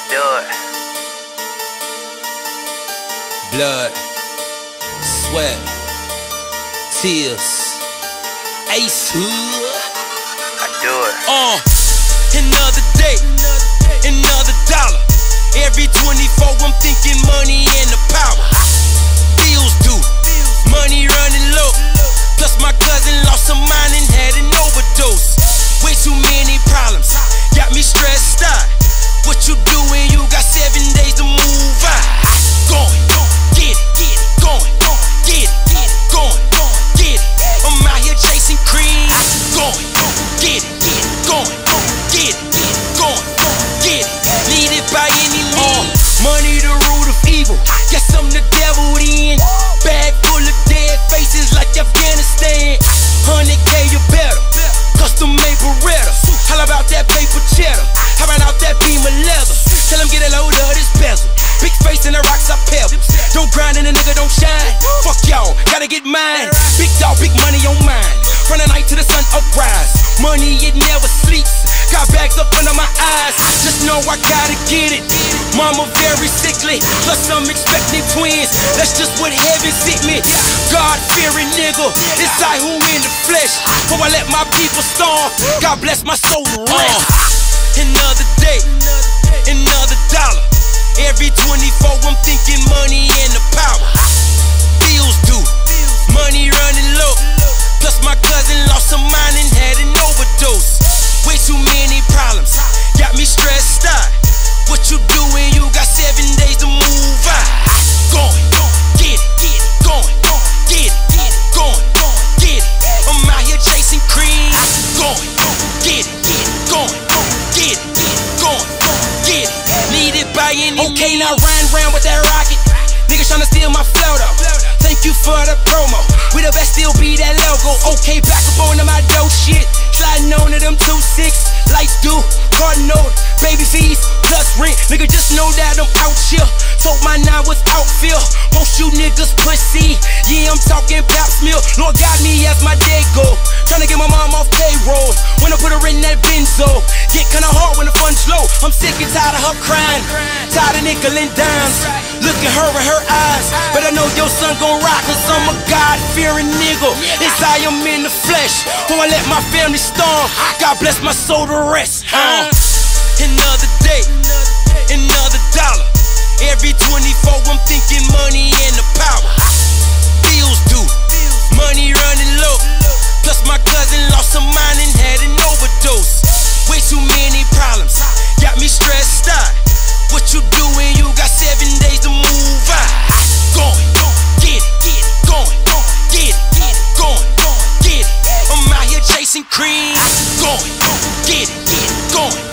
do it. Blood, sweat, tears, Ace Hood. I do it. Another day, another dollar. Every 24 I'm thinking money and the power. Bills due, money running low. Plus my cousin lost her mind and had an overdose. Way too many problems, got me stressed out. What you doing? You got 7 days to move out. Going, get it, going, get it, going, get it. I'm out here chasing cream. Going, get it, going, get it, going, get it. Need it by any means. Money the root of evil. Guess I'm the devil then. Bag full of dead faces like Afghanistan. 100K or better. Custom made Beretta. How about that paper cheddar? How about that beam of leather? Tell him get a load of this bezel. Big face and the rocks I pebble. Don't grind and a nigga don't shine. Fuck y'all, gotta get mine. Big dog, big money on mine. From the night to the sun uprise. Money, it never sleeps. Got bags up under my eyes. Just know I gotta get it. Mama very sickly, plus I'm expecting twins. That's just what heaven sent me. God-fearing nigga, it's I who in the flesh. Before I let my people starve, God bless my soul to rest. Another day, another dollar. Every 24 I'm thinking money and the power. Bills due, money running low. Plus my cousin lost her mind and had an overdose. Way too many problems, got me stressed out. What you doing? You got 7 days to move out. Going, get it, going, get it, going, get it. I'm out here chasing cream. Going, get it, going, get it, going, get it. Need it by any means. Okay, now riding round with that rocket. Niggas tryna steal my flow though. Thank you for the promo. We the best, still be that logo. Okay, back up on to my dope shit. Sliding on to them 2-6. Lights due, car note, baby fees, plus rent. Nigga, just know that I'm out here. Told my 9 without fear. Most you niggas pussy. Yeah, I'm talking pap smear. Lord got me as my day go. Tryna get my mom off payroll. When I put her in that benzo. Get kinda hard when the fun's low. I'm sick and tired of her crying. Tired of nickel and dimes. Look at her in her eyes. But I know your son gon' rock, cause I'm a God-fearing nigga. It's I am in the flesh. Before I let my family starve, God bless my soul to rest. Another day, another dollar. Every 24 I'm thinking money and the power. Bills due, money running low. Plus my cousin lost her mind and had an overdose. Way too many problems, got me stressed out. What you doing? You got 7 days to move out. Going, get it, going, get it, going, get it. I'm out here chasing cream. Going, get it, going.